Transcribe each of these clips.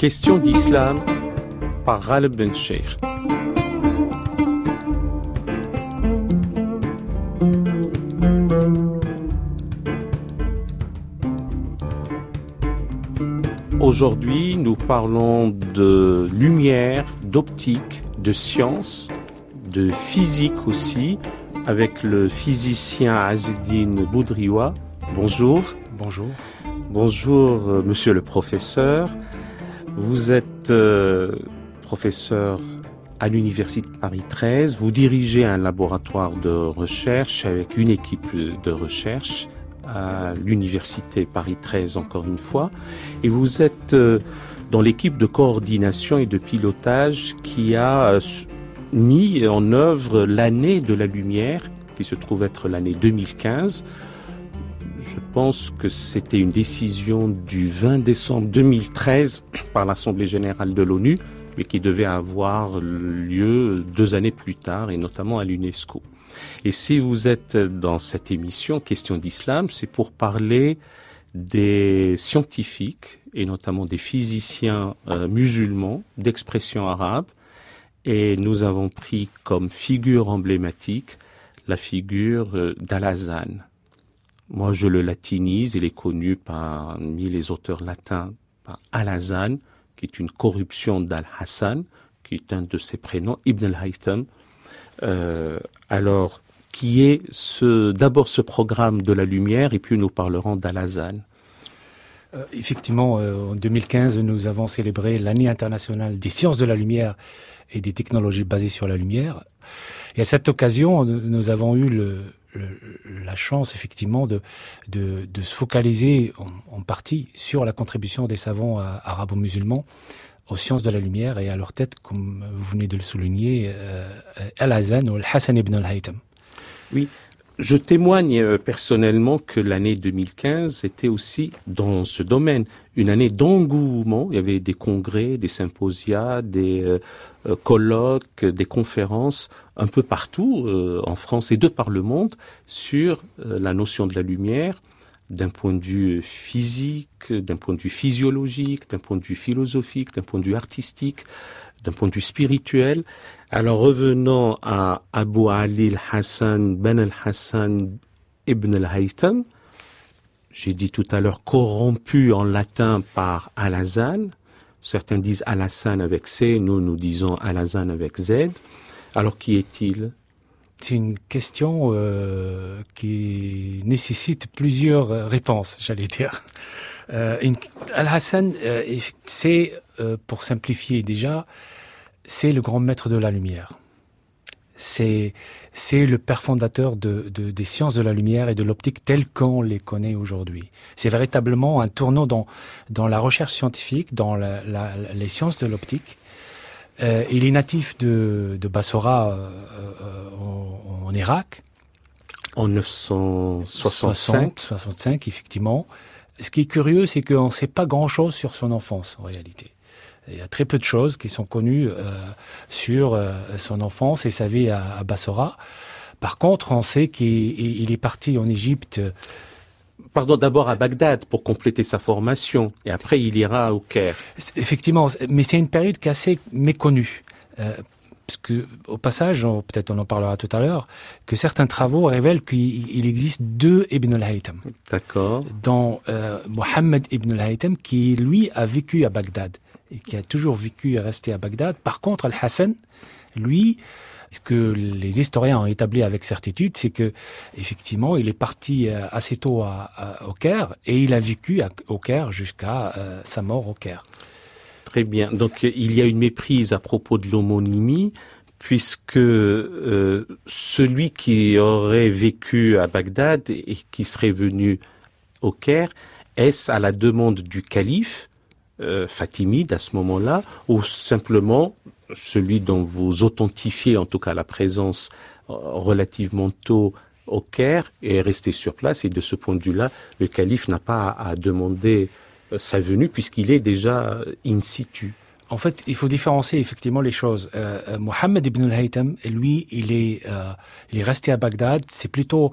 Question d'islam par Ghaleb Ben Cheikh. Aujourd'hui, nous parlons de lumière, d'optique, de science, de physique aussi, avec le physicien Azzeddine Boudrioua. Bonjour. Bonjour. Bonjour, monsieur le professeur. Vous êtes professeur à l'Université de Paris 13. Vous dirigez un laboratoire de recherche avec une équipe de recherche à l'Université Paris 13, encore une fois. Et vous êtes dans l'équipe de coordination et de pilotage qui a mis en œuvre l'année de la lumière, qui se trouve être l'année 2015. Je pense que c'était une décision du 20 décembre 2013 par l'Assemblée générale de l'ONU, mais qui devait avoir lieu 2 années plus tard, et notamment à l'UNESCO. Et si vous êtes dans cette émission Question d'Islam, c'est pour parler des scientifiques, et notamment des physiciens musulmans d'expression arabe, et nous avons pris comme figure emblématique la figure d'Al-Hasan. Moi, je le latinise, il est connu parmi les auteurs latins par Al-Hasan, qui est une corruption d'Al-Hassan, qui est un de ses prénoms, Ibn al-Haytham. Alors, qui est d'abord ce programme de la lumière, et puis nous parlerons d'Al-Hasan. Effectivement, en 2015, nous avons célébré l'année internationale des sciences de la lumière et des technologies basées sur la lumière. Et à cette occasion, nous avons eu la chance, effectivement, de se focaliser en partie sur la contribution des savants arabo-musulmans aux sciences de la lumière et à leur tête, comme vous venez de le souligner, Al-Hasan ou Al-Hassan ibn al-Haytham. Oui, je témoigne personnellement que l'année 2015 était aussi dans ce domaine une année d'engouement. Il y avait des congrès, des symposia, des colloques, des conférences un peu partout en France et de par le monde sur la notion de la lumière d'un point de vue physique, d'un point de vue physiologique, d'un point de vue philosophique, d'un point de vue artistique, d'un point de vue spirituel. Alors revenons à Abu Ali al-Hassan ben al-Hassan ibn al-Haytham. J'ai dit tout à l'heure corrompu en latin par Al-Hasan. Certains disent Al-Hassan avec C, nous disons Al-Hasan avec Z. Alors qui est-il ? C'est une question qui nécessite plusieurs réponses, j'allais dire. Al-Hassan, c'est, pour simplifier déjà, c'est le grand maître de la lumière. C'est le père fondateur des sciences de la lumière et de l'optique telles qu'on les connaît aujourd'hui. C'est véritablement un tournant dans la recherche scientifique, dans les sciences de l'optique. Il est natif de Bassora en Irak. En 965, effectivement. Ce qui est curieux, c'est qu'on ne sait pas grand-chose sur son enfance, en réalité. Il y a très peu de choses qui sont connues sur son enfance et sa vie à Bassora. Par contre, on sait qu'il est parti en Égypte. Pardon, d'abord à Bagdad pour compléter sa formation, et après il ira au Caire. Effectivement, mais c'est une période qui est assez méconnue. Parce que, au passage, peut-être on en parlera tout à l'heure, que certains travaux révèlent qu'il existe 2 Ibn al-Haytham. D'accord. Dont Mohammed Ibn al-Haytham, qui lui a vécu à Bagdad, et qui a toujours vécu et resté à Bagdad. Par contre, Al-Hassan, lui, ce que les historiens ont établi avec certitude, c'est que effectivement, il est parti assez tôt au Caire et il a vécu au Caire jusqu'à sa mort au Caire. Très bien. Donc, il y a une méprise à propos de l'homonymie, puisque celui qui aurait vécu à Bagdad et qui serait venu au Caire, est-ce à la demande du calife fatimide à ce moment-là, ou simplement celui dont vous authentifiez en tout cas la présence relativement tôt au Caire et est resté sur place, et de ce point de vue-là, le calife n'a pas à demander sa venue puisqu'il est déjà in situ. En fait, il faut différencier effectivement les choses. Mohammed ibn al-Haytham, lui, il est resté à Bagdad. C'est plutôt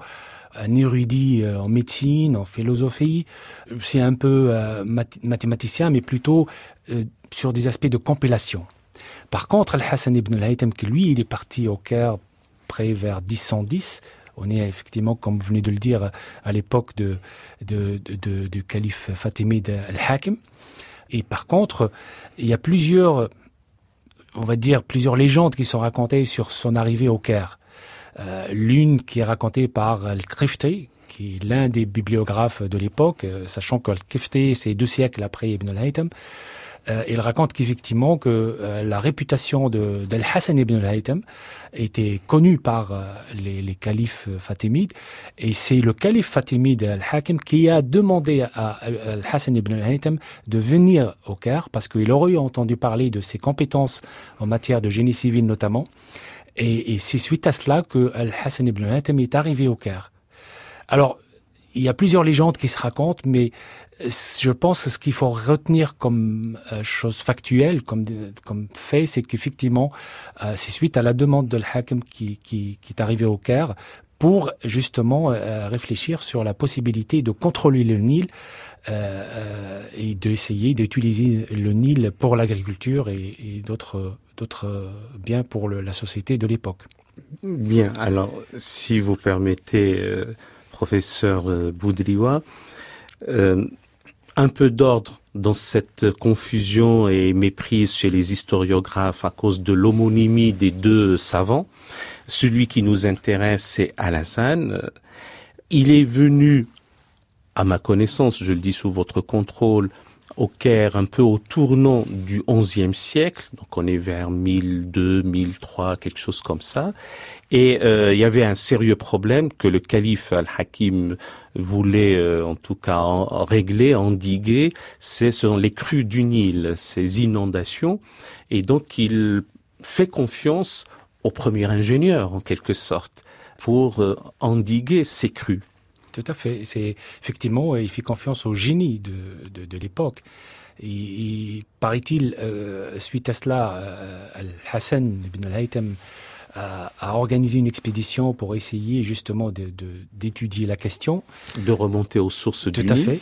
un érudit en médecine, en philosophie. C'est un peu mathématicien, mais plutôt sur des aspects de compilation. Par contre, Al-Hassan ibn al-Haytham, qui lui, il est parti au Caire près vers 1010. On est effectivement, comme vous venez de le dire, à l'époque du calife fatimide Al-Hakim. Et par contre, il y a plusieurs légendes qui sont racontées sur son arrivée au Caire. L'une qui est racontée par Al-Qifti, qui est l'un des bibliographes de l'époque, sachant que Al-Qifti, c'est 2 siècles après Ibn al-Haytham. Il raconte qu'effectivement que la réputation d'Al-Hassan ibn al-Haytham était connue par les califes fatimides, et c'est le calife fatimide Al-Hakim qui a demandé à Al-Hassan ibn al-Haytham de venir au Caire parce qu'il aurait entendu parler de ses compétences en matière de génie civil notamment, et c'est suite à cela que Al-Hassan ibn al-Haytham est arrivé au Caire. Alors, il y a plusieurs légendes qui se racontent, mais je pense que ce qu'il faut retenir comme chose factuelle, comme fait, c'est qu'effectivement, c'est suite à la demande de l'Hakim qui est arrivé au Caire pour justement réfléchir sur la possibilité de contrôler le Nil et d'essayer d'utiliser le Nil pour l'agriculture et d'autres biens pour la société de l'époque. Bien, alors si vous permettez, professeur Boudriwa, un peu d'ordre dans cette confusion et méprise chez les historiographes à cause de l'homonymie des 2 savants. Celui qui nous intéresse, c'est Al-Hassan. Il est venu, à ma connaissance, je le dis sous votre contrôle, au Caire un peu au tournant du XIe siècle, donc on est vers 1002, 1003, quelque chose comme ça. Et il y avait un sérieux problème que le calife Al-Hakim voulait en tout cas régler, endiguer, ce sont les crues du Nil, ces inondations. Et donc il fait confiance au premier ingénieur en quelque sorte pour endiguer ces crues. Tout à fait. C'est effectivement, il fait confiance au génie de l'époque. Et paraît-il, suite à cela, Al-Hassan ibn al-Haytham a organisé une expédition pour essayer justement d'étudier la question. De remonter aux sources du Nil. Tout à fait.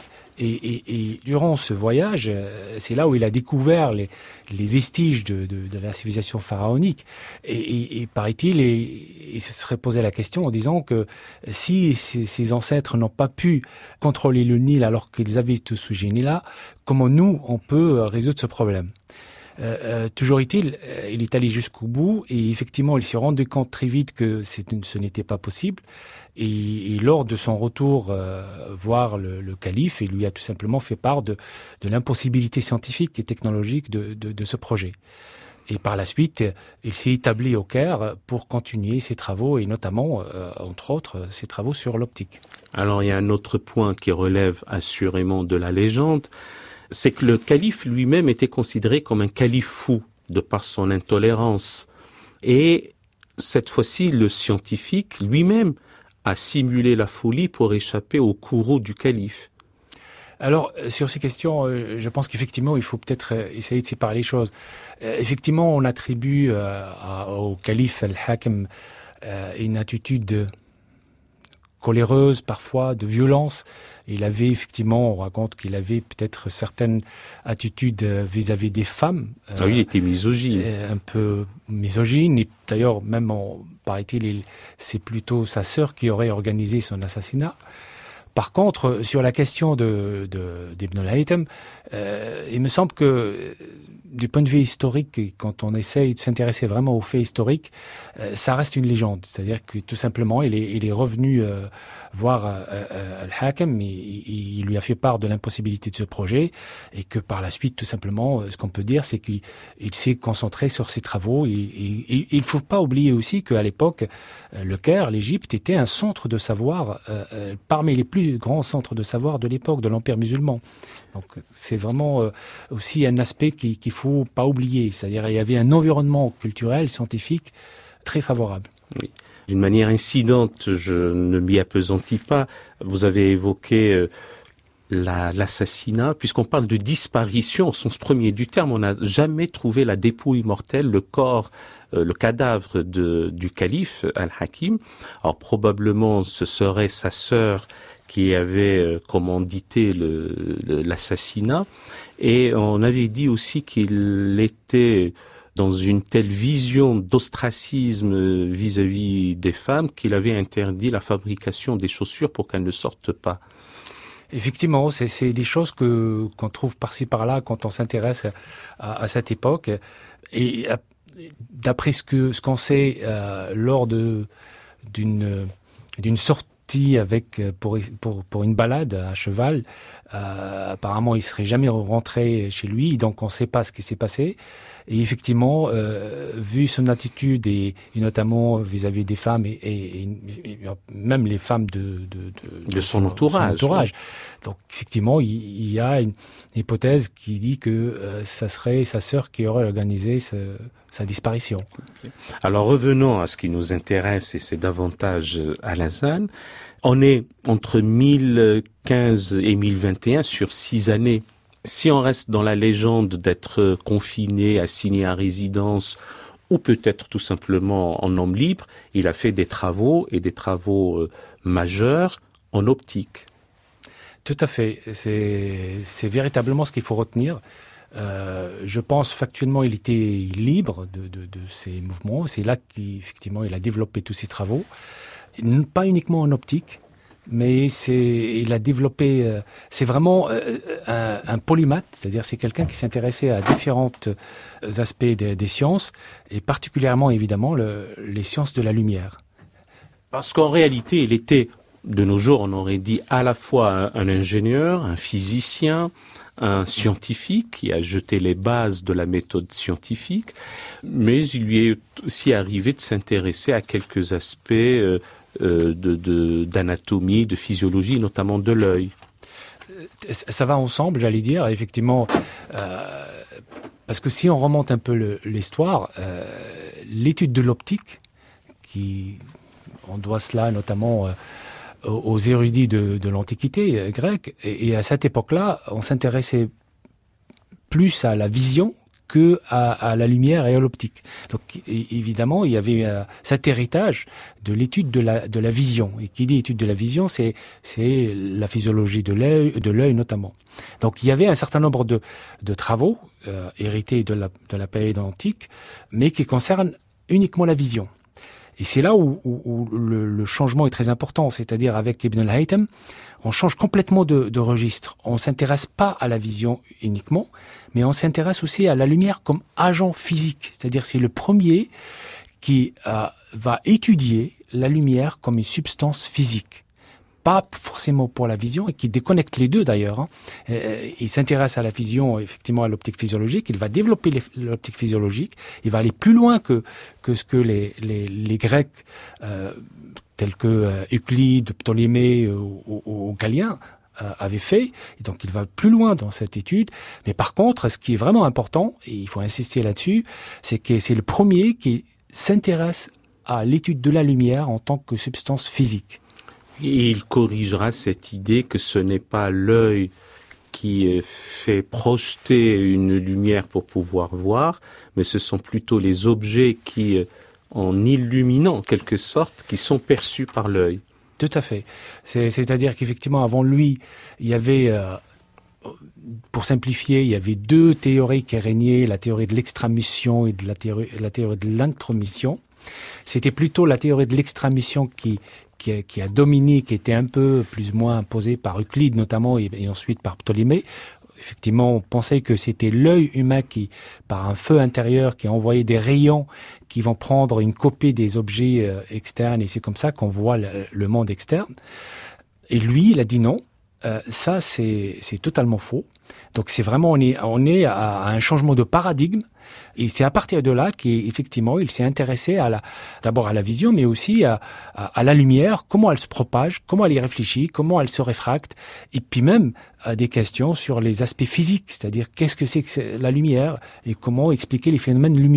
Et durant ce voyage, c'est là où il a découvert les vestiges de la civilisation pharaonique. Et paraît-il, il se serait posé la question en disant que si ses ancêtres n'ont pas pu contrôler le Nil alors qu'ils avaient tout ce génie-là, comment nous, on peut résoudre ce problème ? Toujours est-il, il est allé jusqu'au bout et effectivement, il s'est rendu compte très vite que ce n'était pas possible. Et lors de son retour voir le calife, il lui a tout simplement fait part de l'impossibilité scientifique et technologique de ce projet. Et par la suite, il s'est établi au Caire pour continuer ses travaux et notamment, entre autres, ses travaux sur l'optique. Alors il y a un autre point qui relève assurément de la légende, c'est que le calife lui-même était considéré comme un calife fou de par son intolérance. Et cette fois-ci, le scientifique lui-même a simulé la folie pour échapper au courroux du calife. Alors, sur ces questions, je pense qu'effectivement, il faut peut-être essayer de séparer les choses. Effectivement, on attribue au calife Al-Hakim une attitude coléreuse, parfois, de violence. Il avait effectivement, on raconte qu'il avait peut-être certaines attitudes vis-à-vis des femmes. Oui, il était misogyne. Un peu misogyne. Et d'ailleurs, même, paraît-il, c'est plutôt sa sœur qui aurait organisé son assassinat. Par contre, sur la question d'Ibn al-Haytham, il me semble que du point de vue historique, quand on essaye de s'intéresser vraiment aux faits historiques, ça reste une légende. C'est-à-dire que tout simplement, il est revenu voir Al-Hakim, il lui a fait part de l'impossibilité de ce projet et que par la suite, tout simplement, ce qu'on peut dire, c'est qu'il s'est concentré sur ses travaux. Il ne faut pas oublier aussi qu'à l'époque, le Caire, l'Égypte, était un centre de savoir parmi les plus grands centres de savoir de l'époque, de l'Empire musulman. Donc c'est vraiment aussi un aspect qu'il faut pas oublier. C'est-à-dire il y avait un environnement culturel, scientifique très favorable. Oui. D'une manière incidente, je ne m'y appesantis pas. Vous avez évoqué l'assassinat, puisqu'on parle de disparition au sens premier du terme. On n'a jamais trouvé la dépouille mortelle, le corps, le cadavre du calife Al-Hakim. Alors probablement ce serait sa sœur qui avait commandité l'assassinat, et on avait dit aussi qu'il était dans une telle vision d'ostracisme vis-à-vis des femmes qu'il avait interdit la fabrication des chaussures pour qu'elles ne sortent pas. Effectivement, c'est des choses qu'on trouve par-ci par-là quand on s'intéresse à cette époque. Et d'après ce qu'on sait lors d'une sortie pour une balade à cheval, apparemment il serait jamais rentré chez lui, donc on ne sait pas ce qui s'est passé. Et effectivement, vu son attitude et notamment vis-à-vis des femmes et même les femmes de son entourage. Oui. Donc effectivement, il y a une hypothèse qui dit que ça serait sa sœur qui aurait organisé sa disparition. Alors revenons à ce qui nous intéresse, et c'est davantage Al-Hazzan. On est entre 1015 et 1021 sur 6 années. Si on reste dans la légende d'être confiné, assigné à résidence, ou peut-être tout simplement en homme libre, il a fait des travaux majeurs en optique. Tout à fait. C'est véritablement ce qu'il faut retenir. Je pense factuellement il était libre de ses mouvements. C'est là qu'effectivement il a développé tous ses travaux. Pas uniquement en optique, mais il a développé, c'est vraiment un polymathe, c'est-à-dire c'est quelqu'un qui s'intéressait à différents aspects des sciences, et particulièrement évidemment les sciences de la lumière. Parce qu'en réalité, il était, de nos jours, on aurait dit à la fois un ingénieur, un physicien, un scientifique qui a jeté les bases de la méthode scientifique, mais il lui est aussi arrivé de s'intéresser à quelques aspects d'anatomie, de physiologie, notamment de l'œil. Ça va ensemble, j'allais dire, effectivement, parce que si on remonte un peu l'histoire, l'étude de l'optique, on doit cela notamment aux érudits de l'Antiquité grecque, et à cette époque-là, on s'intéressait plus à la vision que à la lumière et à l'optique. Donc évidemment, il y avait cet héritage de l'étude de la vision. Et qui dit étude de la vision, c'est la physiologie de l'œil notamment. Donc il y avait un certain nombre de travaux hérités de la période antique, mais qui concernent uniquement la vision. Et c'est là où le changement est très important, c'est-à-dire avec Ibn al-Haytham, on change complètement de registre. On ne s'intéresse pas à la vision uniquement, mais on s'intéresse aussi à la lumière comme agent physique. C'est-à-dire c'est le premier qui va étudier la lumière comme une substance physique. Pas forcément pour la vision, et qui déconnecte les deux d'ailleurs. Il s'intéresse à la vision, effectivement à l'optique physiologique, il va développer l'optique physiologique, il va aller plus loin que ce que les Grecs, tels que Euclide, Ptolémée ou Galien, avaient fait. Et donc il va plus loin dans cette étude. Mais par contre, ce qui est vraiment important, et il faut insister là-dessus, c'est que c'est le premier qui s'intéresse à l'étude de la lumière en tant que substance physique. Et il corrigera cette idée que ce n'est pas l'œil qui fait projeter une lumière pour pouvoir voir, mais ce sont plutôt les objets qui, en illuminant en quelque sorte, qui sont perçus par l'œil. Tout à fait. C'est-à-dire qu'effectivement, avant lui, il y avait, pour simplifier, il y avait deux théories qui régnaient, la théorie de l'extramission et la théorie de l'intromission. C'était plutôt la théorie de l'extramission qui a dominé, qui était un peu plus ou moins imposée par Euclide notamment et ensuite par Ptolémée. Effectivement, on pensait que c'était l'œil humain qui, par un feu intérieur, qui envoyait des rayons qui vont prendre une copie des objets externes, et c'est comme ça qu'on voit le monde externe. Et lui, il a dit non, ça c'est totalement faux. Donc c'est vraiment, on est à un changement de paradigme. Et c'est à partir de là qu'effectivement, il s'est intéressé d'abord à la vision, mais aussi à la lumière, comment elle se propage, comment elle y réfléchit, comment elle se réfracte, et puis même à des questions sur les aspects physiques, c'est-à-dire qu'est-ce que c'est que la lumière et comment expliquer les phénomènes lumineux.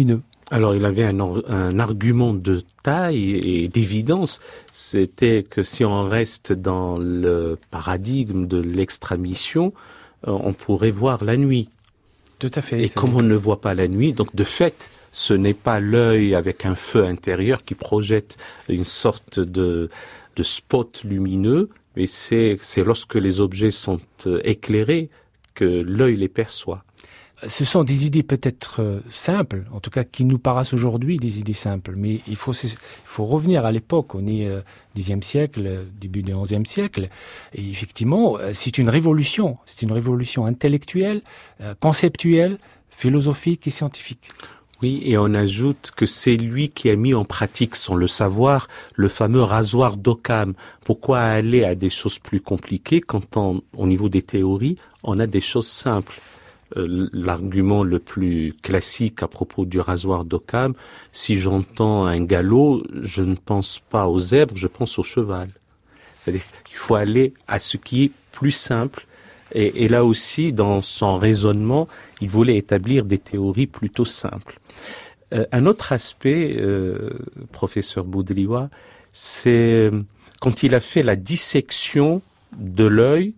Alors, il avait un argument de taille et d'évidence, c'était que si on reste dans le paradigme de l'extramission, on pourrait voir la nuit. Tout à fait. Et comme on ne voit pas la nuit, donc de fait, ce n'est pas l'œil avec un feu intérieur qui projette une sorte de spot lumineux, mais c'est lorsque les objets sont éclairés que l'œil les perçoit. Ce sont des idées peut-être simples, en tout cas qui nous paraissent aujourd'hui des idées simples, mais il faut revenir à l'époque, on est Xe siècle, début du XIe siècle, et effectivement c'est une révolution intellectuelle, conceptuelle, philosophique et scientifique. Oui, et on ajoute que c'est lui qui a mis en pratique, sans le savoir, le fameux rasoir d'Occam. Pourquoi aller à des choses plus compliquées quand au niveau des théories, on a des choses simples? L'argument le plus classique à propos du rasoir d'Occam, si j'entends un galop, je ne pense pas au zèbre, je pense au cheval. C'est-à-dire qu'il faut aller à ce qui est plus simple. Et là aussi, dans son raisonnement, il voulait établir des théories plutôt simples. Un autre aspect, professeur Boudliwa, c'est quand il a fait la dissection de l'œil.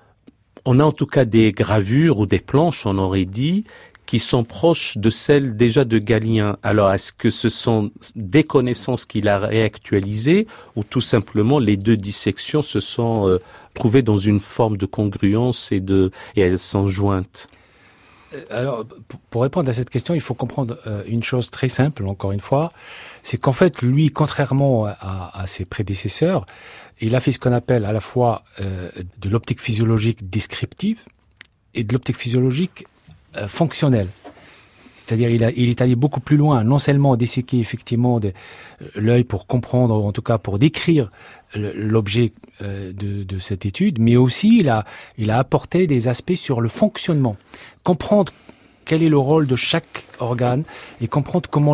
On a en tout cas des gravures ou des planches, on aurait dit, qui sont proches de celles déjà de Galien. Alors, est-ce que ce sont des connaissances qu'il a réactualisées ou tout simplement les deux dissections se sont trouvées dans une forme de congruence et elles sont jointes? Alors, pour répondre à cette question, il faut comprendre une chose très simple, encore une fois, c'est qu'en fait, lui, contrairement à ses prédécesseurs, il a fait ce qu'on appelle à la fois de l'optique physiologique descriptive et de l'optique physiologique fonctionnelle. C'est-à-dire il est allé beaucoup plus loin, non seulement disséquer effectivement l'œil pour comprendre, ou en tout cas pour décrire l'objet de cette étude, mais aussi il a apporté des aspects sur le fonctionnement. Comprendre quel est le rôle de chaque organe et comprendre comment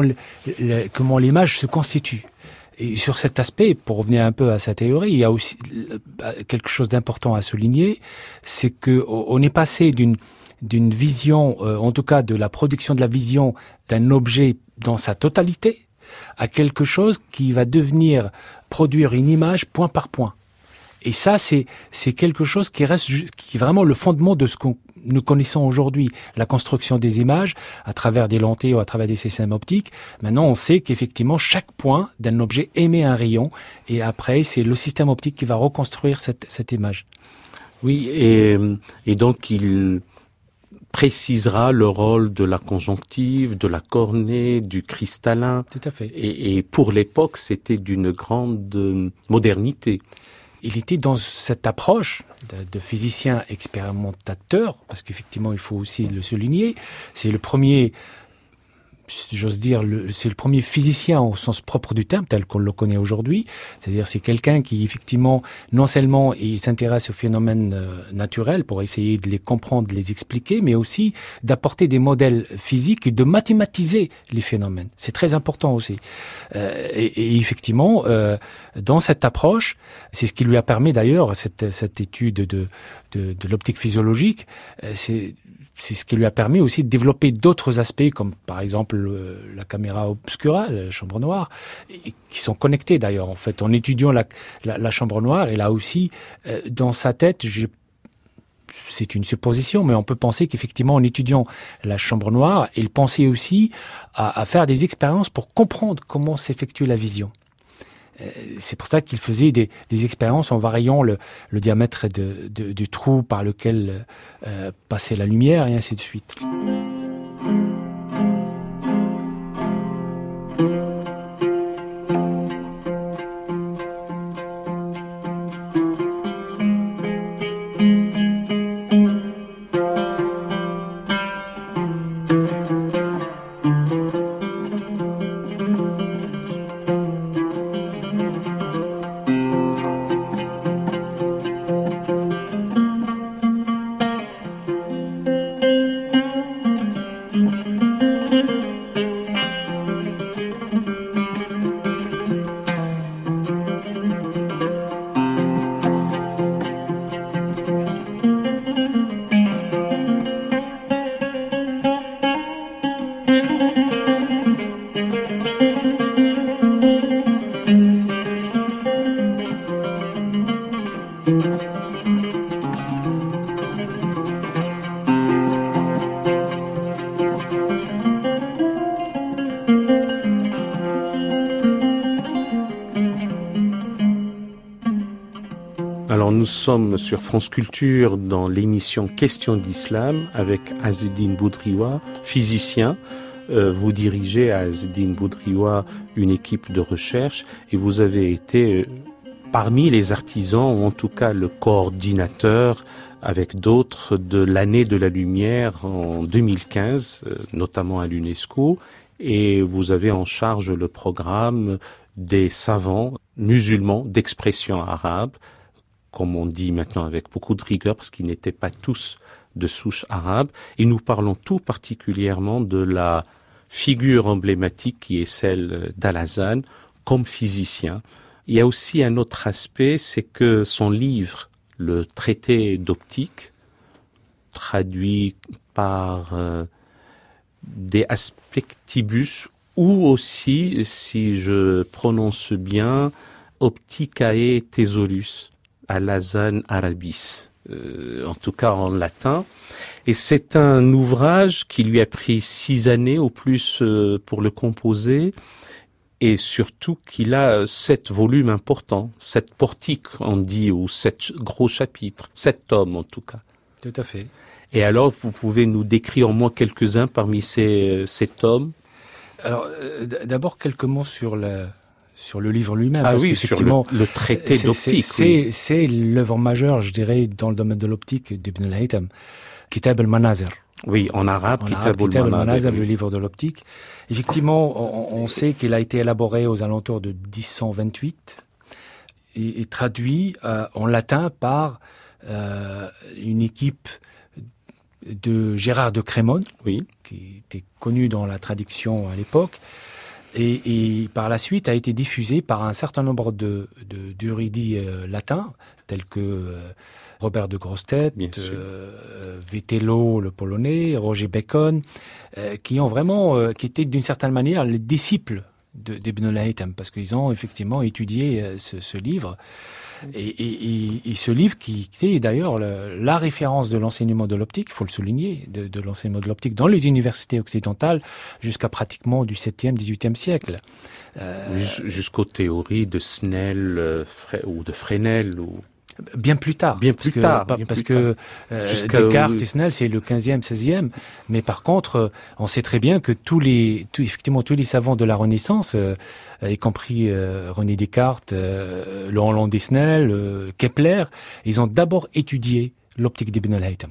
l'image se constitue. Et sur cet aspect, pour revenir un peu à sa théorie, il y a aussi quelque chose d'important à souligner, c'est que on est passé d'une vision, en tout cas de la production de la vision d'un objet dans sa totalité, à quelque chose qui va devenir produire une image point par point. Et ça, c'est quelque chose qui est vraiment le fondement de ce que nous connaissons aujourd'hui, la construction des images à travers des lentilles ou à travers des systèmes optiques. Maintenant, on sait qu'effectivement, chaque point d'un objet émet un rayon et après, c'est le système optique qui va reconstruire cette image. Oui, et donc il précisera le rôle de la conjonctive, de la cornée, du cristallin. Tout à fait. Et pour l'époque, c'était d'une grande modernité. Il était dans cette approche de physicien expérimentateur, parce qu'effectivement, il faut aussi le souligner, c'est le premier, j'ose dire, c'est le premier physicien au sens propre du terme, tel qu'on le connaît aujourd'hui. C'est-à-dire, c'est quelqu'un qui, effectivement, non seulement il s'intéresse aux phénomènes naturels pour essayer de les comprendre, de les expliquer, mais aussi d'apporter des modèles physiques et de mathématiser les phénomènes. C'est très important aussi. Et effectivement, dans cette approche, c'est ce qui lui a permis d'ailleurs, cette étude de l'optique physiologique, c'est ce qui lui a permis aussi de développer d'autres aspects, comme par exemple la caméra obscura, la chambre noire, qui sont connectés d'ailleurs. En fait, en étudiant la chambre noire, il a aussi, dans sa tête, c'est une supposition, mais on peut penser qu'effectivement, en étudiant la chambre noire, il pensait aussi à faire des expériences pour comprendre comment s'effectue la vision. C'est pour ça qu'il faisait des expériences en variant le diamètre du trou par lequel passait la lumière et ainsi de suite. sommes sur France Culture dans l'émission Questions d'Islam avec Azzeddine Boudriwa, physicien. Vous dirigez à Azzeddine Boudriwa une équipe de recherche et vous avez été parmi les artisans, ou en tout cas le coordinateur avec d'autres de l'année de la lumière en 2015, notamment à l'UNESCO, et vous avez en charge le programme des savants musulmans d'expression arabe, comme on dit maintenant avec beaucoup de rigueur, parce qu'ils n'étaient pas tous de souche arabe, et nous parlons tout particulièrement de la figure emblématique qui est celle d'Al-Hazzan comme physicien. Il y a aussi un autre aspect, c'est que son livre, le traité d'optique, traduit par des aspectibus, ou aussi, si je prononce bien, Opticae Thesaurus, Al-Hazzan Arabis, en tout cas en latin. Et c'est un ouvrage qui lui a pris 6 années au plus pour le composer, et surtout qu'il a 7 volumes importants, 7 portiques, on dit, ou 7 gros chapitres, 7 tomes en tout cas. Tout à fait. Et alors, vous pouvez nous décrire au moins quelques-uns parmi ces tomes? Alors, d'abord, quelques mots sur le livre lui-même. Ah parce oui, sur le traité d'optique. C'est l'œuvre majeure, je dirais, dans le domaine de l'optique d'Ibn al-Haytham. Kitab al-Manazir. Oui, en arabe, Kitab al-Manazir, le livre de l'optique. Effectivement, on sait qu'il a été élaboré aux alentours de 1028 et traduit en latin par une équipe de Gérard de Crémone, oui, qui était connu dans la traduction à l'époque, et par la suite a été diffusé par un certain nombre d'érudits latins, tels que Robert de Grossetête, Vétello, le polonais, Roger Bacon, qui étaient d'une certaine manière les disciples d'Ibn al-Haytham, parce qu'ils ont effectivement étudié ce livre. Et ce livre qui est d'ailleurs la référence de l'enseignement de l'optique, il faut le souligner, de l'enseignement de l'optique dans les universités occidentales jusqu'à pratiquement du 7e, 18e siècle. Jusqu'aux théories de Snell ou de Fresnel ou... Bien plus tard. Parce que Descartes et Snell, c'est le 15e, 16e. Mais par contre, on sait très bien que tous les savants de la Renaissance, y compris René Descartes, Laurent Snell, Kepler, ils ont d'abord étudié l'optique d'Ibn al-Haytham.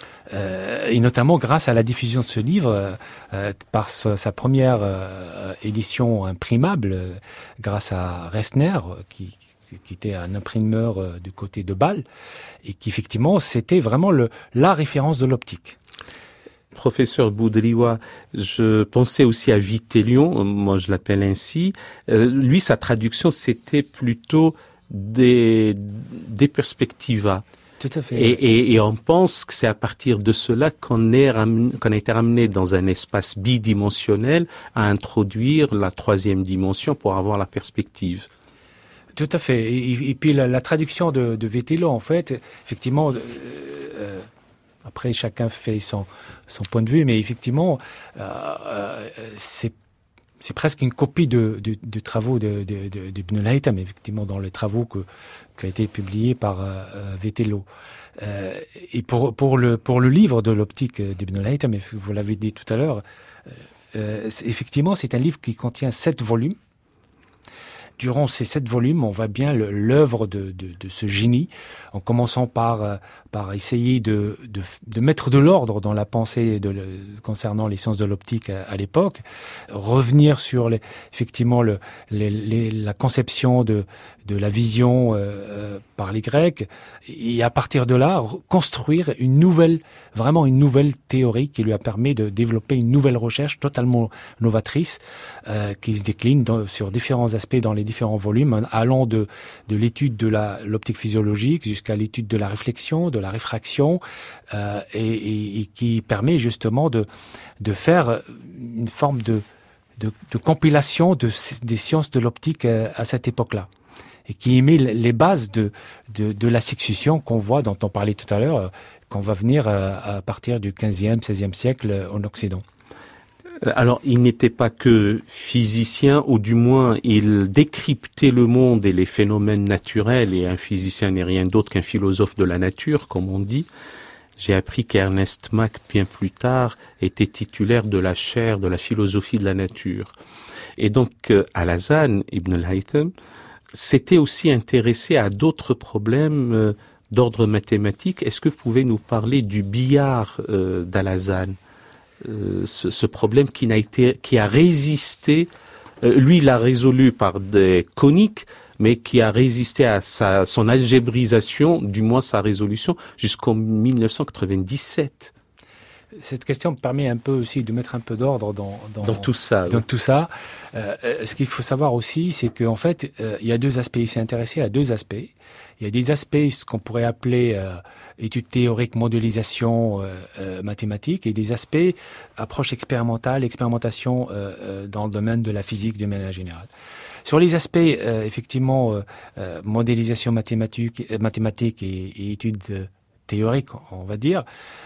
Et notamment grâce à la diffusion de ce livre, par sa première édition imprimable, grâce à Resner, qui était un imprimeur du côté de Bâle, et qui effectivement c'était vraiment la référence de l'optique. Professeur Boudriwa, je pensais aussi à Vitélion, moi je l'appelle ainsi. Lui, sa traduction, c'était plutôt des perspectivas. Tout à fait. Et on pense que c'est à partir de cela qu'on a été ramené dans un espace bidimensionnel à introduire la 3e dimension pour avoir la perspective. Tout à fait. Et puis la traduction de Vétello, en fait, effectivement, après chacun fait son point de vue, mais effectivement, c'est presque une copie de travaux d'Ibn al-Haytham, effectivement, dans les travaux qui ont été publiés par Vétello. Et pour le livre de l'optique d'Ibn al-Haytham, vous l'avez dit tout à l'heure, effectivement, c'est un livre qui contient 7 volumes. Durant ces 7 volumes, on voit bien l'œuvre de ce génie, en commençant par essayer de mettre de l'ordre dans la pensée concernant les sciences de l'optique à l'époque, revenir sur effectivement la conception de la vision par les Grecs, et à partir de là, construire vraiment une nouvelle théorie qui lui a permis de développer une nouvelle recherche totalement novatrice, qui se décline sur différents aspects dans les différents volumes, allant de l'étude de l'optique physiologique jusqu'à l'étude de la réflexion, de la réfraction, et qui permet justement de faire une forme de compilation des sciences de l'optique à cette époque-là, et qui émet les bases de la succession qu'on voit, dont on parlait tout à l'heure, qu'on va venir à partir du 15e, 16e siècle en Occident. Alors, il n'était pas que physicien, ou du moins, il décryptait le monde et les phénomènes naturels, et un physicien n'est rien d'autre qu'un philosophe de la nature, comme on dit. J'ai appris qu'Ernest Mach, bien plus tard, était titulaire de la chaire de la philosophie de la nature. Et donc, Al-Hazzan, Ibn al-Haytham, s'était aussi intéressé à d'autres problèmes d'ordre mathématique. Est-ce que vous pouvez nous parler du billard d'Al-Hazzan, ce problème qui a résisté, lui il l'a résolu par des coniques, mais qui a résisté à son algébrisation, du moins sa résolution, jusqu'en 1997. Cette question me permet un peu aussi de mettre un peu d'ordre dans tout ça. Dans tout ça. Ce qu'il faut savoir aussi, c'est qu'en fait, il y a deux aspects. Il s'est intéressé à deux aspects. Il y a des aspects, ce qu'on pourrait appeler études théoriques, modélisation mathématique, et des aspects approche expérimentale, expérimentation dans le domaine de la physique de manière générale. Sur les aspects, effectivement, modélisation mathématique et études théoriques, on va dire,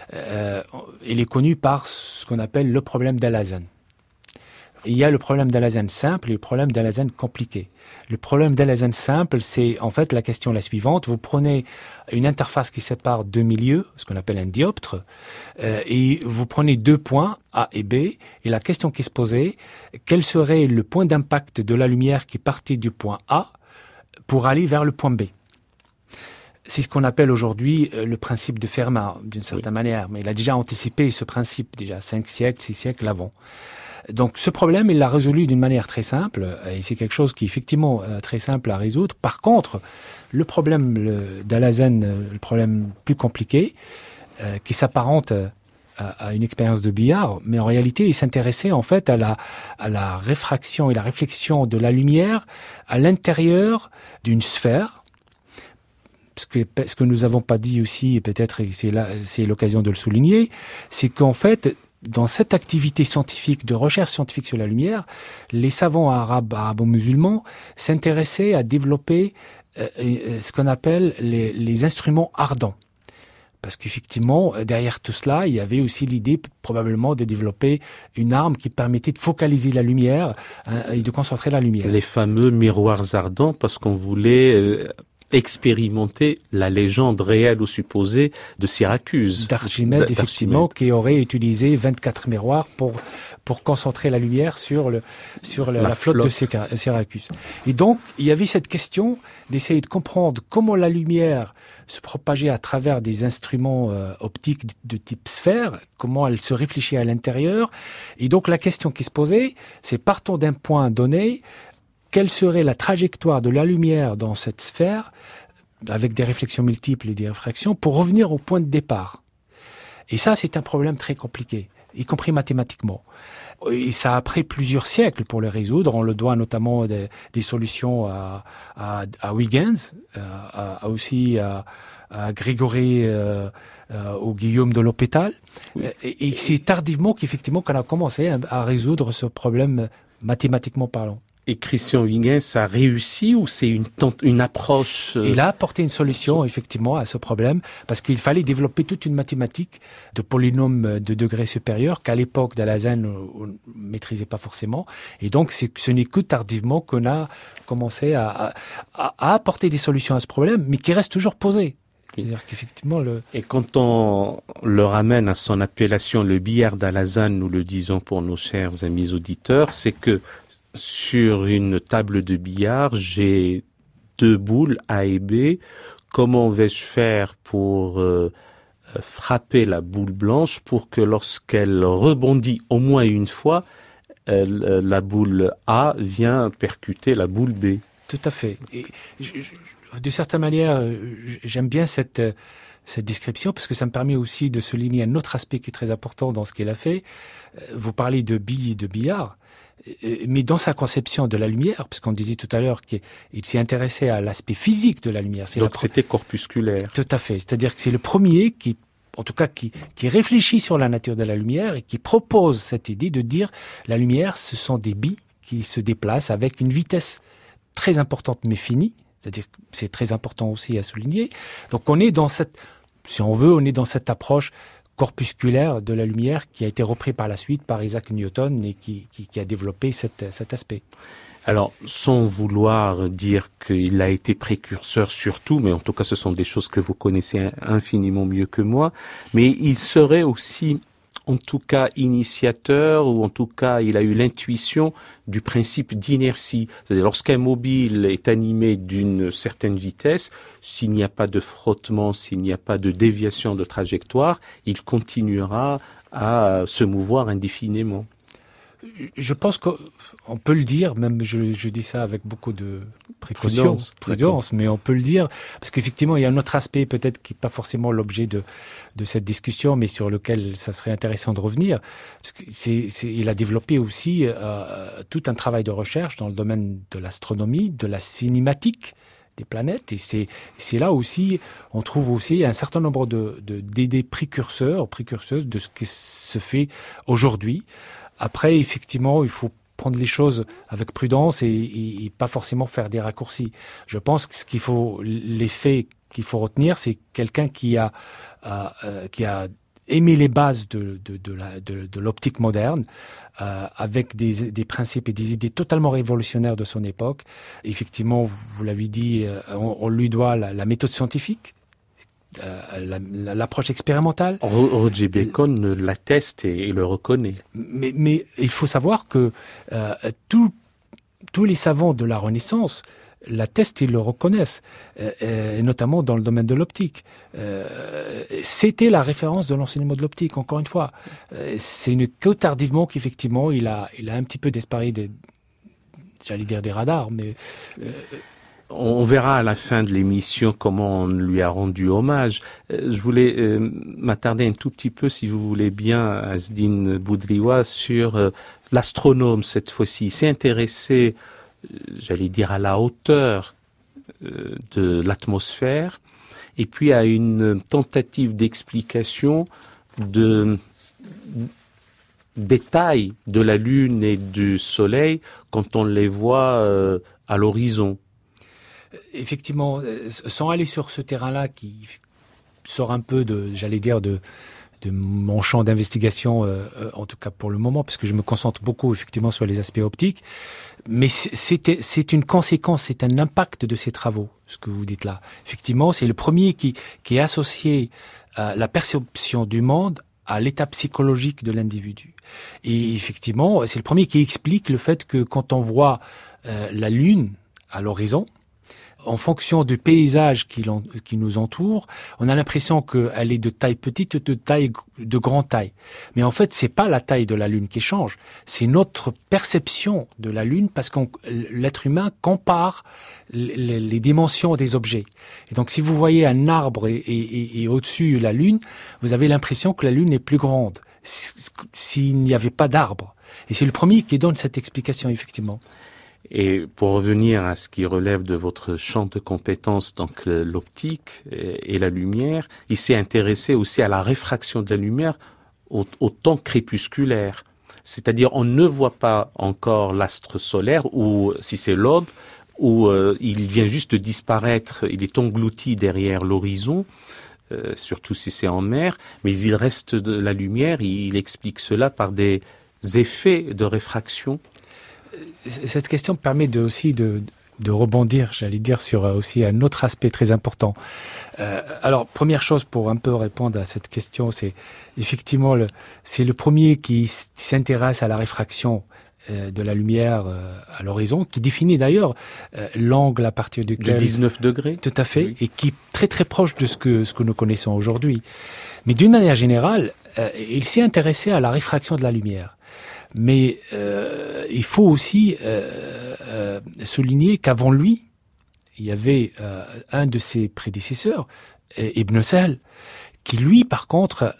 il est connu par ce qu'on appelle le problème d'Al-Hazzan. Il y a le problème d'Al-Hazzan simple et le problème d'Al-Hazzan compliqué. Le problème d'Al-Hazzan simple, c'est en fait la question la suivante. Vous prenez une interface qui sépare deux milieux, ce qu'on appelle un dioptre, et vous prenez deux points, A et B, et la question qui se posait, quel serait le point d'impact de la lumière qui partit du point A pour aller vers le point B? C'est ce qu'on appelle aujourd'hui le principe de Fermat, d'une certaine manière. Mais il a déjà anticipé ce principe, déjà 5 siècles, 6 siècles avant. Donc ce problème, il l'a résolu d'une manière très simple, et c'est quelque chose qui est effectivement très simple à résoudre. Par contre, le problème d'Al-Hazzan, le problème plus compliqué, qui s'apparente à une expérience de billard, mais en réalité, il s'intéressait en fait à la réfraction et la réflexion de la lumière à l'intérieur d'une sphère. Ce que nous n'avons pas dit aussi, et peut-être c'est l'occasion de le souligner, c'est qu'en fait, dans cette activité scientifique, de recherche scientifique sur la lumière, les savants arabo-musulmans s'intéressaient à développer ce qu'on appelle les instruments ardents. Parce qu'effectivement, derrière tout cela, il y avait aussi l'idée probablement de développer une arme qui permettait de focaliser la lumière et de concentrer la lumière. Les fameux miroirs ardents, parce qu'on voulait expérimenter la légende réelle ou supposée de Syracuse. D'Archimède, effectivement, qui aurait utilisé 24 miroirs pour concentrer la lumière sur la flotte de Syracuse. Et donc, il y avait cette question d'essayer de comprendre comment la lumière se propageait à travers des instruments optiques de type sphère, comment elle se réfléchit à l'intérieur. Et donc, la question qui se posait, c'est partons d'un point donné, quelle serait la trajectoire de la lumière dans cette sphère, avec des réflexions multiples et des réfractions, pour revenir au point de départ. Et ça, c'est un problème très compliqué, y compris mathématiquement. Et ça a pris plusieurs siècles pour le résoudre. On le doit notamment des solutions à Huygens, aussi à Grégory ou Guillaume de l'Hôpital. Oui. Et c'est tardivement qu'effectivement qu'on a commencé à résoudre ce problème mathématiquement parlant. Et Christian Huygens a réussi ou c'est une approche Il a apporté une solution effectivement à ce problème parce qu'il fallait développer toute une mathématique de polynômes de degré supérieur qu'à l'époque d'Al-Hazzan on ne maîtrisait pas forcément. Et donc ce n'est que tardivement qu'on a commencé à apporter des solutions à ce problème, mais qui reste toujours posé. C'est-à-dire qu'effectivement Et quand on le ramène à son appellation le billard d'Al-Hazzan, nous le disons pour nos chers amis auditeurs, c'est que sur une table de billard, j'ai deux boules A et B. Comment vais-je faire pour frapper la boule blanche pour que lorsqu'elle rebondit au moins une fois, la boule A vient percuter la boule B? Tout à fait. Et de certaine manière, j'aime bien cette description parce que ça me permet aussi de souligner un autre aspect qui est très important dans ce qu'elle a fait. Vous parlez de billes et de billard. Mais dans sa conception de la lumière, puisqu'on disait tout à l'heure qu'il s'est intéressé à l'aspect physique de la lumière. Donc c'était corpusculaire. Tout à fait. C'est-à-dire que c'est le premier qui réfléchit sur la nature de la lumière et qui propose cette idée de dire la lumière, ce sont des billes qui se déplacent avec une vitesse très importante mais finie. C'est-à-dire que c'est très important aussi à souligner. Donc on est dans cette, si on veut, on est dans cette approche corpusculaire de la lumière qui a été repris par la suite par Isaac Newton et qui a développé cet aspect. Alors, sans vouloir dire qu'il a été précurseur sur tout, mais en tout cas ce sont des choses que vous connaissez infiniment mieux que moi, mais il serait aussi en tout cas initiateur, ou en tout cas il a eu l'intuition du principe d'inertie. C'est-à-dire lorsqu'un mobile est animé d'une certaine vitesse, s'il n'y a pas de frottement, s'il n'y a pas de déviation de trajectoire, il continuera à se mouvoir indéfiniment. Je pense qu'on peut le dire, même je dis ça avec beaucoup de précaution, prudence, mais on peut le dire, parce qu'effectivement, il y a un autre aspect peut-être qui n'est pas forcément l'objet de cette discussion, mais sur lequel ça serait intéressant de revenir. Parce que il a développé aussi tout un travail de recherche dans le domaine de l'astronomie, de la cinématique des planètes, et c'est là aussi, on trouve aussi un certain nombre d'idées précurseuses de ce qui se fait aujourd'hui. Après, effectivement, il faut prendre les choses avec prudence et pas forcément faire des raccourcis. Je pense que l'effet qu'il faut retenir, c'est quelqu'un qui a aimé les bases de l'optique moderne, avec des principes et des idées totalement révolutionnaires de son époque. Effectivement, vous l'avez dit, on lui doit la méthode scientifique, l'approche expérimentale. Roger Bacon l'atteste et le reconnaît. Mais il faut savoir que tous les savants de la Renaissance l'attestent et le reconnaissent, et notamment dans le domaine de l'optique. C'était la référence de l'enseignement de l'optique, encore une fois. C'est que tardivement qu'effectivement il a un petit peu disparu j'allais dire des radars, mais... On verra à la fin de l'émission comment on lui a rendu hommage. Je voulais m'attarder un tout petit peu, si vous voulez bien, Azzedine Boudriwa, sur l'astronome cette fois-ci. Il s'est intéressé, j'allais dire, à la hauteur de l'atmosphère, et puis à une tentative d'explication des tailles de la Lune et du Soleil quand on les voit à l'horizon. Effectivement, sans aller sur ce terrain-là qui sort un peu de mon champ d'investigation, en tout cas pour le moment, parce que je me concentre beaucoup effectivement sur les aspects optiques, mais c'est une conséquence, c'est un impact de ces travaux, ce que vous dites là. Effectivement, c'est le premier qui est associé à la perception du monde à l'état psychologique de l'individu. Et effectivement, c'est le premier qui explique le fait que quand on voit la Lune à l'horizon, en fonction du paysage qui nous entoure, on a l'impression qu'elle est de taille petite, de grande taille. Mais en fait, c'est pas la taille de la Lune qui change, c'est notre perception de la Lune, parce que l'être humain compare les dimensions des objets. Et donc, si vous voyez un arbre et au-dessus la Lune, vous avez l'impression que la Lune est plus grande s'il n'y avait pas d'arbre. Et c'est le premier qui donne cette explication, effectivement. Et pour revenir à ce qui relève de votre champ de compétences, donc l'optique et la lumière, il s'est intéressé aussi à la réfraction de la lumière au temps crépusculaire. C'est-à-dire, on ne voit pas encore l'astre solaire, ou si c'est l'aube, où il vient juste de disparaître, il est englouti derrière l'horizon, surtout si c'est en mer, mais il reste de la lumière, il explique cela par des effets de réfraction. Cette question permet aussi de rebondir, j'allais dire, sur aussi un autre aspect très important. Alors, première chose pour un peu répondre à cette question, c'est effectivement, c'est le premier qui s'intéresse à la réfraction de la lumière à l'horizon, qui définit d'ailleurs l'angle à partir duquel... De 19 degrés. Tout à fait, oui. Et qui est très très proche de ce que nous connaissons aujourd'hui. Mais d'une manière générale, il s'est intéressé à la réfraction de la lumière. Mais il faut aussi souligner qu'avant lui, il y avait un de ses prédécesseurs, Ibn Sahl, qui lui, par contre,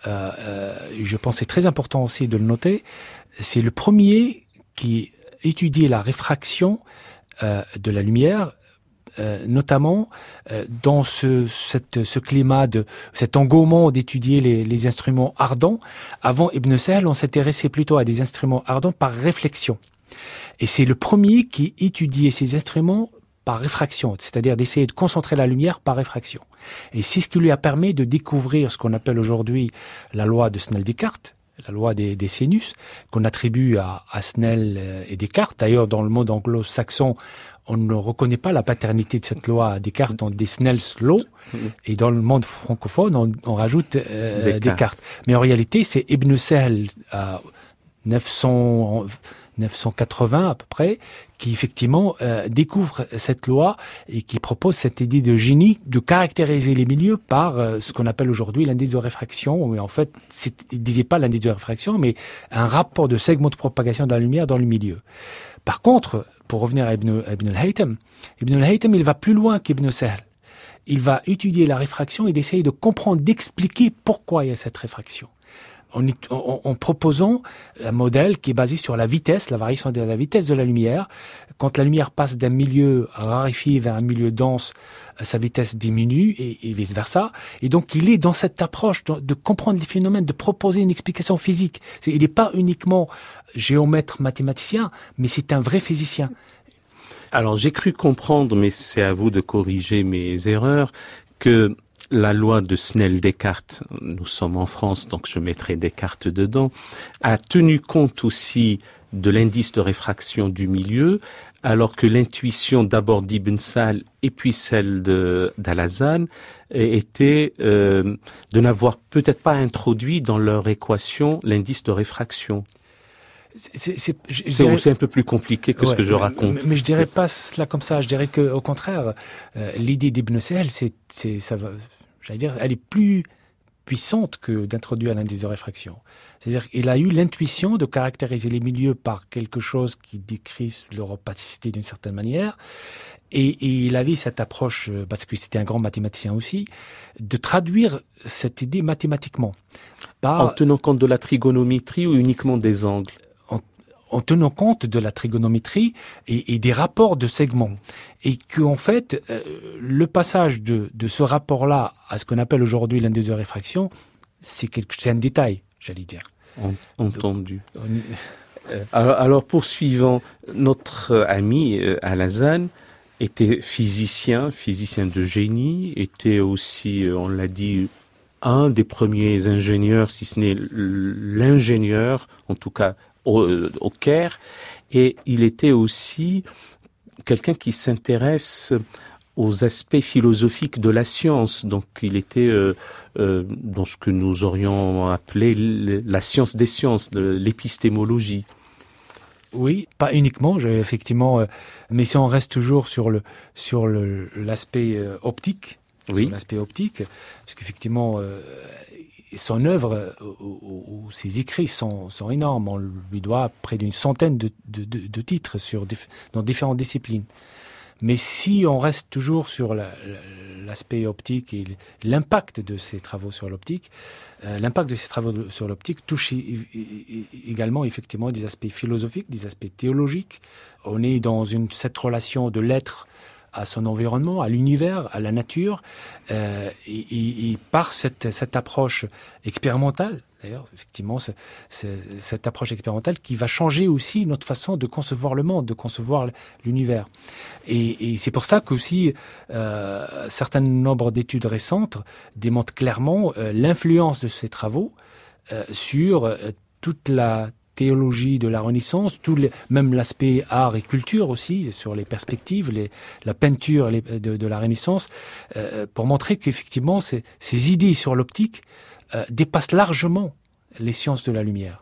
je pense c'est très important aussi de le noter, c'est le premier qui étudiait la réfraction de la lumière, notamment dans ce climat cet engouement d'étudier les instruments ardents. Avant Ibn Sahl, on s'intéressait plutôt à des instruments ardents par réflexion. Et c'est le premier qui étudiait ces instruments par réfraction, c'est-à-dire d'essayer de concentrer la lumière par réfraction. Et c'est ce qui lui a permis de découvrir ce qu'on appelle aujourd'hui la loi de Snell-Descartes, la loi des sinus, qu'on attribue à Snell et Descartes. D'ailleurs, dans le monde anglo-saxon, on ne reconnaît pas la paternité de cette loi à Descartes, on dit Snell's Law, et dans le monde francophone, on rajoute Descartes. Mais en réalité, c'est Ibn Sahl, 980 à peu près, qui effectivement découvre cette loi et qui propose cette idée de génie de caractériser les milieux par ce qu'on appelle aujourd'hui l'indice de réfraction. Mais en fait, il ne disait pas l'indice de réfraction, mais un rapport de segment de propagation de la lumière dans le milieu. Par contre, pour revenir à Ibn al-Haytham, il va plus loin qu'Ibn Sahl. Il va étudier la réfraction et d'essayer de comprendre, d'expliquer pourquoi il y a cette réfraction. En proposant un modèle qui est basé sur la vitesse, la variation de la vitesse de la lumière. Quand la lumière passe d'un milieu raréfié vers un milieu dense, sa vitesse diminue et vice-versa. Et donc, il est dans cette approche de comprendre les phénomènes, de proposer une explication physique. Il n'est pas uniquement géomètre, mathématicien, mais c'est un vrai physicien. Alors, j'ai cru comprendre, mais c'est à vous de corriger mes erreurs, que la loi de Snell-Descartes, nous sommes en France, donc je mettrai Descartes dedans, a tenu compte aussi de l'indice de réfraction du milieu, alors que l'intuition d'abord d'Ibn Sahl et puis celle d'Al-Hazen était de n'avoir peut-être pas introduit dans leur équation l'indice de réfraction. C'est aussi un peu plus compliqué que ce que je raconte. Mais je dirais pas cela comme ça. Je dirais que, au contraire, l'idée d'Ibn Sahl, elle est plus puissante que d'introduire l'indice de réfraction. C'est-à-dire qu'il a eu l'intuition de caractériser les milieux par quelque chose qui décrit leur opacité d'une certaine manière. Et il avait cette approche, parce que c'était un grand mathématicien aussi, de traduire cette idée mathématiquement. En tenant compte de la trigonométrie ou uniquement des angles? En tenant compte de la trigonométrie et des rapports de segments. Et qu'en fait, le passage de ce rapport-là à ce qu'on appelle aujourd'hui l'indice de réfraction, c'est un détail, j'allais dire. Entendu. Alors, poursuivant, notre ami Al-Hazen était physicien de génie, était aussi, on l'a dit, un des premiers ingénieurs, si ce n'est l'ingénieur, en tout cas, au Caire, et il était aussi quelqu'un qui s'intéresse aux aspects philosophiques de la science. Donc il était dans ce que nous aurions appelé la science des sciences, l'épistémologie. Oui, pas uniquement, effectivement, mais si on reste toujours sur l'aspect optique, oui. Sur l'aspect optique, parce qu'effectivement son œuvre ou ses écrits sont énormes. On lui doit près d'une centaine de titres dans différentes disciplines. Mais si on reste toujours sur l'aspect optique et l'impact de ses travaux sur l'optique, touche également effectivement des aspects philosophiques, des aspects théologiques. On est dans cette relation de l'être à son environnement, à l'univers, à la nature, et par cette approche expérimentale, d'ailleurs, effectivement, cette approche expérimentale qui va changer aussi notre façon de concevoir le monde, de concevoir l'univers. Et c'est pour ça qu'aussi, un certain nombre d'études récentes démontrent clairement l'influence de ces travaux sur toute la théologie de la Renaissance, même l'aspect art et culture aussi, sur les perspectives, la peinture de la Renaissance, pour montrer qu'effectivement, ces idées sur l'optique dépassent largement les sciences de la lumière.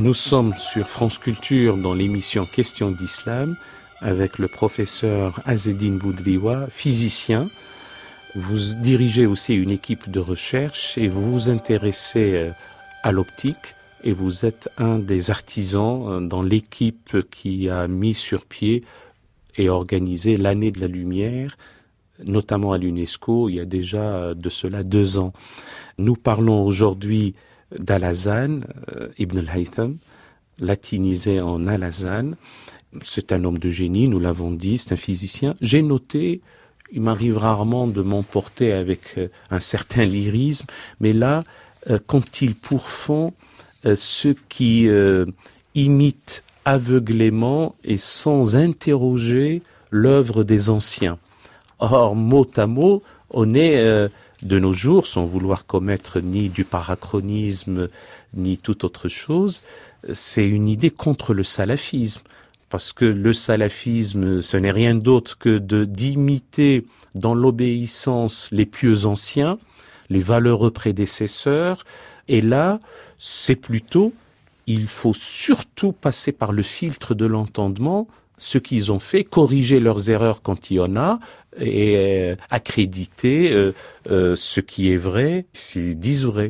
Nous sommes sur France Culture dans l'émission Questions d'Islam avec le professeur Azzeddine Boudliwa, physicien. Vous dirigez aussi une équipe de recherche et vous vous intéressez à l'optique et vous êtes un des artisans dans l'équipe qui a mis sur pied et organisé l'année de la lumière, notamment à l'UNESCO, il y a déjà de cela 2 ans. Nous parlons aujourd'hui d'Al-Hazzan, Ibn al-Haytham, latinisé en Al-Hazzan. C'est un homme de génie, nous l'avons dit, c'est un physicien. J'ai noté, il m'arrive rarement de m'emporter avec un certain lyrisme, mais là, quand il pourfend ceux qui imitent aveuglément et sans interroger l'œuvre des anciens. Or, mot à mot, on est de nos jours, sans vouloir commettre ni du parachronisme, ni toute autre chose, c'est une idée contre le salafisme. Parce que le salafisme, ce n'est rien d'autre que d'imiter dans l'obéissance les pieux anciens, les valeureux prédécesseurs. Et là, c'est plutôt, il faut surtout passer par le filtre de l'entendement, ce qu'ils ont fait, corriger leurs erreurs quand il y en a, et accréditer ce qui est vrai, s'ils disent vrai.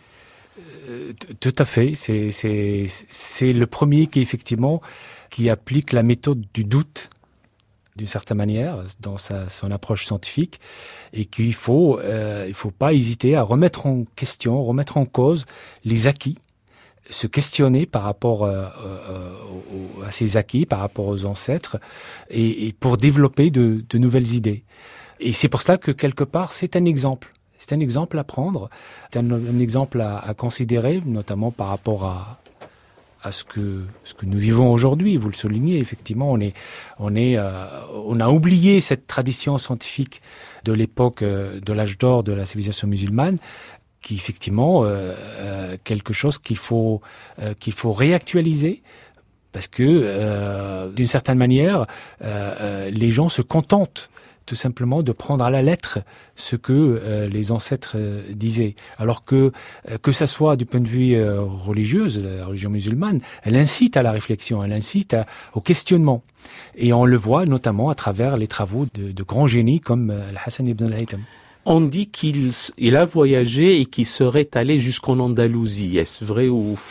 Tout à fait. C'est le premier qui applique la méthode du doute d'une certaine manière dans son approche scientifique et qu'il faut pas hésiter à remettre en question, remettre en cause les acquis, se questionner par rapport à ces acquis, par rapport aux ancêtres et pour développer de nouvelles idées. Et c'est pour cela que quelque part c'est un exemple. C'est un exemple à prendre, c'est un exemple à considérer, notamment par rapport à ce que nous vivons aujourd'hui. Vous le soulignez, effectivement, on a oublié cette tradition scientifique de l'époque de l'âge d'or de la civilisation musulmane, qui effectivement quelque chose qu'il faut réactualiser. Parce que d'une certaine manière, les gens se contentent tout simplement de prendre à la lettre ce que les ancêtres disaient. Alors que ça soit du point de vue religieux, la religion musulmane, elle incite à la réflexion, elle incite au questionnement. Et on le voit notamment à travers les travaux de grands génies comme Al-Hasan ibn al-Haytham. On dit qu'il a voyagé et qu'il serait allé jusqu'en Andalousie. Est-ce vrai ou faux ?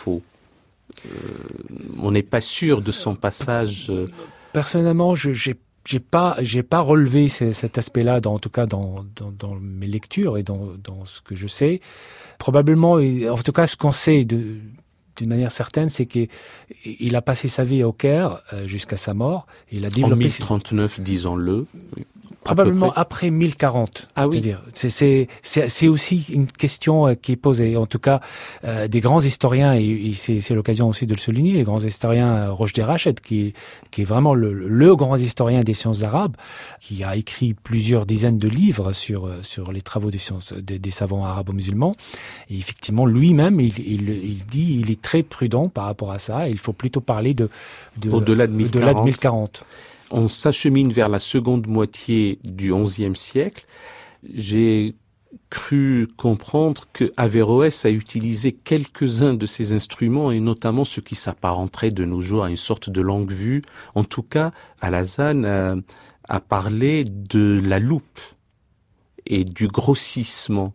On n'est pas sûr de son passage. Personnellement, j'ai pas relevé cet aspect-là, en tout cas dans mes lectures et dans ce que je sais. Probablement, en tout cas, ce qu'on sait d'une manière certaine, c'est qu'il a passé sa vie au Caire jusqu'à sa mort. Il a développé en 1039, disons-le. Probablement après 1040. Ah c'est-à-dire, oui. C'est aussi une question qui est posée. En tout cas, des grands historiens, et c'est l'occasion aussi de le souligner, les grands historiens, Rochdi Rached, qui est vraiment le grand historien des sciences arabes, qui a écrit plusieurs dizaines de livres sur les travaux des savants arabo-musulmans. Et effectivement, lui-même, il dit, il est très prudent par rapport à ça. Il faut plutôt parler au-delà de 1040. On s'achemine vers la seconde moitié du XIe siècle. J'ai cru comprendre que Averroès a utilisé quelques-uns de ces instruments et notamment ce qui s'apparenterait de nos jours à une sorte de longue vue. En tout cas, Al-Hazzan a parlé de la loupe et du grossissement.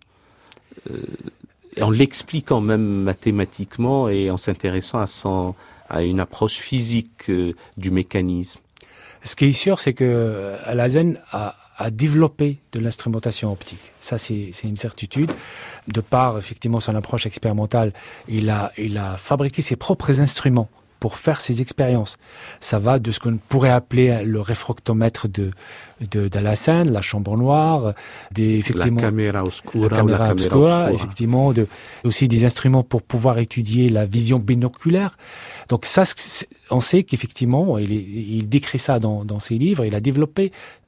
En l'expliquant même mathématiquement et en s'intéressant à une approche physique du mécanisme. Ce qui est sûr, c'est que Al-Hazzan a développé de l'instrumentation optique. Ça, c'est une certitude. De par, effectivement, son approche expérimentale, il a fabriqué ses propres instruments pour faire ses expériences. Ça va de ce qu'on pourrait appeler le réfractomètre d'Al-Hazzan, la chambre noire, effectivement, la caméra oscura, effectivement, aussi des instruments pour pouvoir étudier la vision binoculaire. Donc ça, on sait qu'effectivement, il décrit ça dans ses livres. Il a développé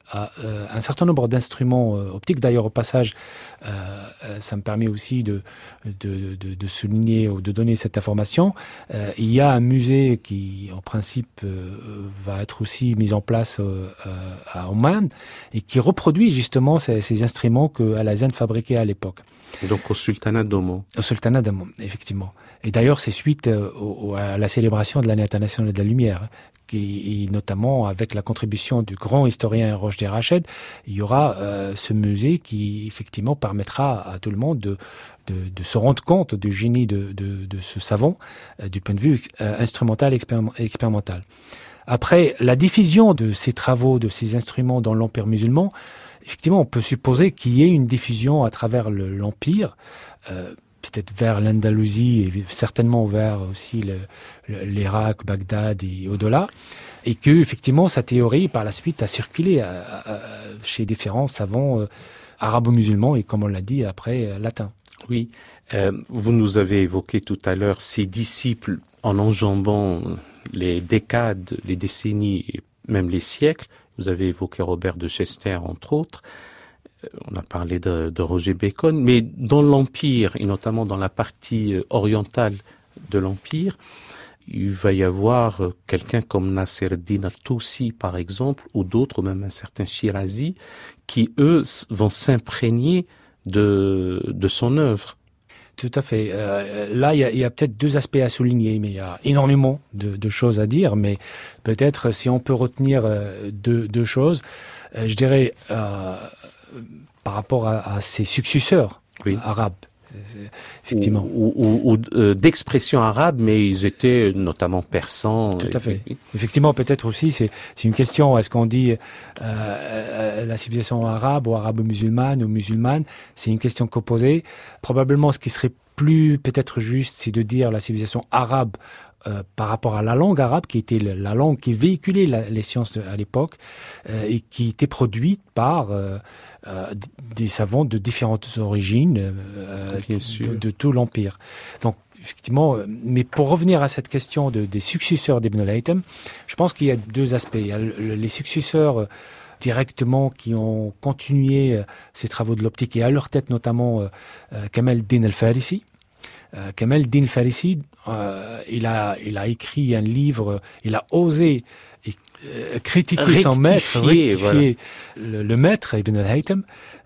un certain nombre d'instruments optiques. D'ailleurs, au passage, ça me permet aussi de souligner ou de donner cette information. Il y a un musée qui, en principe, va être aussi mis en place à Oman et qui reproduit justement ces instruments que Al-Azhan fabriquait à l'époque. Et donc au Sultanat d'Oman. Au Sultanat d'Oman, effectivement. Et d'ailleurs, c'est suite à la célébration de l'année internationale de la lumière, qui, notamment avec la contribution du grand historien Rochdi Rached, il y aura ce musée qui, effectivement, permettra à tout le monde de se rendre compte du génie de ce savant du point de vue instrumental et expérimental. Après, la diffusion de ces travaux, de ces instruments dans l'Empire musulman, effectivement, on peut supposer qu'il y ait une diffusion à travers l'Empire, peut-être vers l'Andalousie et certainement vers aussi l'Irak, Bagdad et au-delà, et que effectivement sa théorie par la suite a circulé chez différents savants arabo-musulmans et, comme on l'a dit, après latins. Oui, vous nous avez évoqué tout à l'heure ces disciples en enjambant les décades, les décennies et même les siècles. Vous avez évoqué Robert de Chester, entre autres. On a parlé de Roger Bacon. Mais dans l'Empire, et notamment dans la partie orientale de l'Empire, il va y avoir quelqu'un comme Nasser al-Din al-Tusi, par exemple, ou d'autres, même un certain Shirazi, qui, eux, vont s'imprégner de son œuvre. Tout à fait. Là, il y a peut-être deux aspects à souligner, mais il y a énormément de choses à dire. Mais peut-être, si on peut retenir deux choses, je dirais par rapport à ses successeurs arabes. Effectivement. Ou d'expression arabe, mais ils étaient notamment persans. Tout à fait. Effectivement, peut-être aussi, c'est une question, est-ce qu'on dit la civilisation arabe ou arabo-musulmane ou musulmane? C'est une question qu'on posait. Probablement, ce qui serait plus peut-être juste, c'est de dire la civilisation arabe par rapport à la langue arabe, qui était la langue qui véhiculait les sciences à l'époque et qui était produite par des savants de différentes origines de tout l'Empire. Donc, effectivement, mais pour revenir à cette question des successeurs d'Ibn al-Haytham, je pense qu'il y a deux aspects. Il y a les successeurs directement qui ont continué ces travaux de l'optique et à leur tête notamment Kamal al-Din al-Farisi. Kamal al-Din al-Farisi, il a écrit un livre, il a osé critiquer son maître, rectifier le maître Ibn al-Haytham.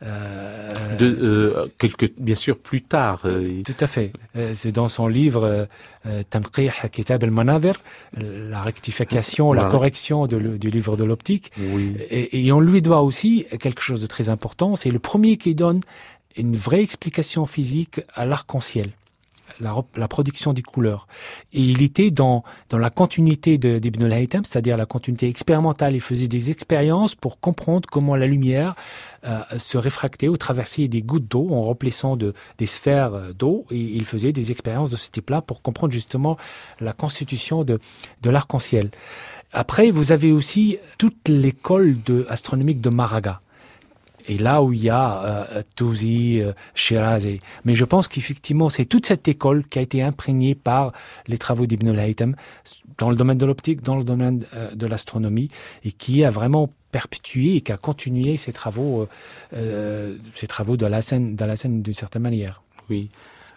Bien sûr, plus tard. Tout à fait. C'est dans son livre Tanqih Kitab al-Manadir, la rectification, la correction du livre de l'optique. Oui. Et on lui doit aussi quelque chose de très important. C'est le premier qui donne une vraie explication physique à l'arc-en-ciel. La production des couleurs. Et il était dans la continuité d'Ibn al-Haytham, c'est-à-dire la continuité expérimentale. Il faisait des expériences pour comprendre comment la lumière se réfractait ou traversait des gouttes d'eau en remplissant des sphères d'eau. Et il faisait des expériences de ce type-là pour comprendre justement la constitution de l'arc-en-ciel. Après, vous avez aussi toute l'école astronomique de Maraga. Et là où il y a Tousi, Shirazi. Mais je pense qu'effectivement, c'est toute cette école qui a été imprégnée par les travaux d'Ibn al-Haytham dans le domaine de l'optique, dans le domaine de l'astronomie, et qui a vraiment perpétué et qui a continué ces travaux de la scène d'une certaine manière. Oui.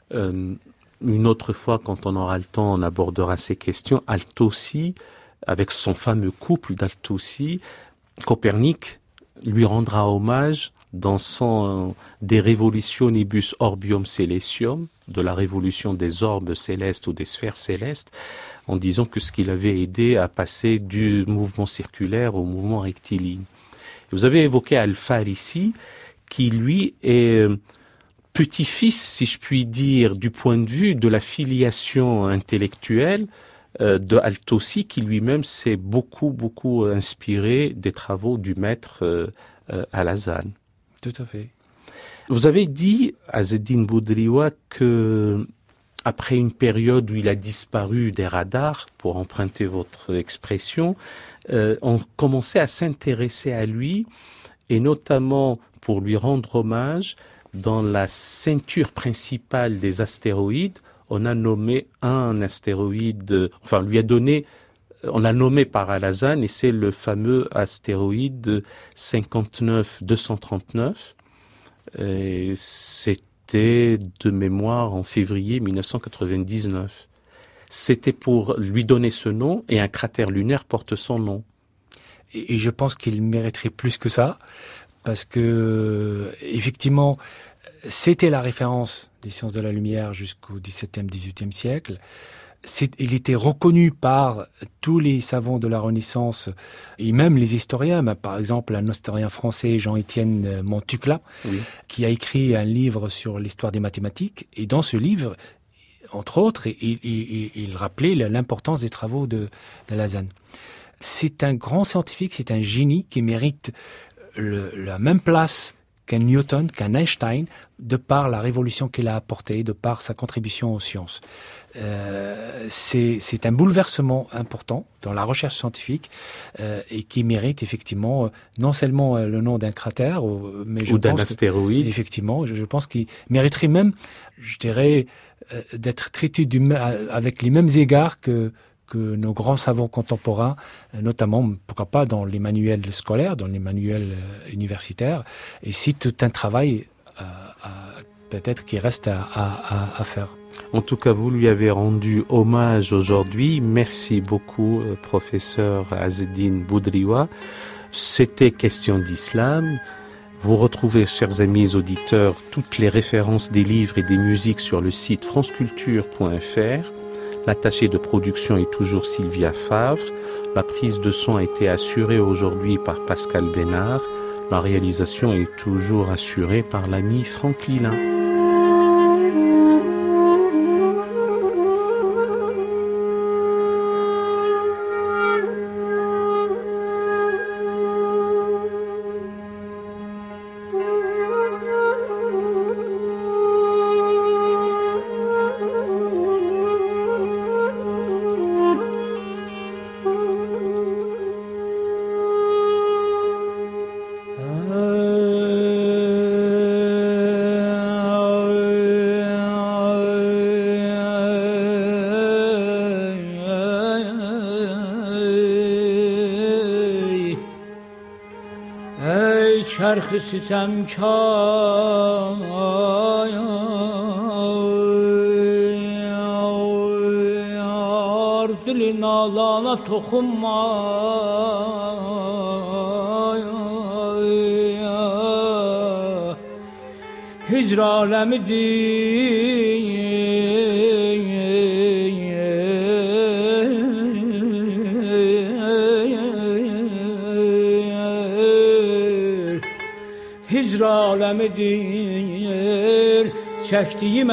Une autre fois, quand on aura le temps, on abordera ces questions. Al-Tusi, avec son fameux couple d'Al-Tusi, Copernic lui rendra hommage dans son De Revolutionibus Orbium Celestium, de la révolution des orbes célestes ou des sphères célestes, en disant que ce qu'il avait aidé à passer du mouvement circulaire au mouvement rectiligne. Vous avez évoqué Al-Farisi, qui lui est petit-fils, si je puis dire, du point de vue de la filiation intellectuelle de Al-Tusi, qui lui-même s'est beaucoup inspiré des travaux du maître Al-Azhan. Tout à fait. Vous avez dit, Azzeddine Boudriwa, que après une période où il a disparu des radars, pour emprunter votre expression, on commençait à s'intéresser à lui, et notamment pour lui rendre hommage, dans la ceinture principale des astéroïdes, on a nommé un astéroïde, enfin, on lui a donné On l'a nommé par Alhazen et c'est le fameux astéroïde 59239. Et c'était de mémoire en février 1999. C'était pour lui donner ce nom et un cratère lunaire porte son nom. Et je pense qu'il mériterait plus que ça, parce que, effectivement, c'était la référence des sciences de la lumière jusqu'au XVIIe, XVIIIe siècle. Il était reconnu par tous les savants de la Renaissance et même les historiens. Par exemple, un historien français, Jean-Étienne Montucla, oui, qui a écrit un livre sur l'histoire des mathématiques. Et dans ce livre, entre autres, il rappelait l'importance des travaux d'Alhazen. C'est un grand scientifique, c'est un génie qui mérite la même place qu'un Newton, qu'un Einstein, de par la révolution qu'il a apportée, de par sa contribution aux sciences. C'est un bouleversement important dans la recherche scientifique et qui mérite effectivement non seulement le nom d'un cratère, mais ou d'un astéroïde. Effectivement, je pense qu'il mériterait même, je dirais, d'être traité avec les mêmes égards que nos grands savants contemporains, notamment, pourquoi pas, dans les manuels scolaires, dans les manuels universitaires. Et c'est tout un travail, peut-être, qui reste à faire. En tout cas, vous lui avez rendu hommage aujourd'hui. Merci beaucoup, professeur Azzeddine Boudriwa. C'était Question d'Islam. Vous retrouvez, chers amis auditeurs, toutes les références des livres et des musiques sur le site franceculture.fr. L'attachée de production est toujours Sylvia Favre. La prise de son a été assurée aujourd'hui par Pascal Bénard. La réalisation est toujours assurée par l'ami Franck Lilin. چرخ ستمکار دل نالانه تخما هجر عالمی hicr alemidir çektiğim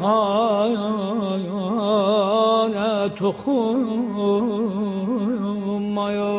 efhane toxunmaya.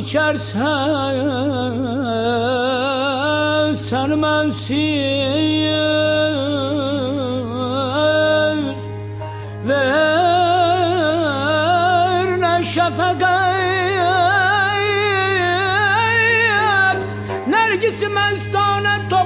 içersen sen mensiz ver ne şefakat nergis mestane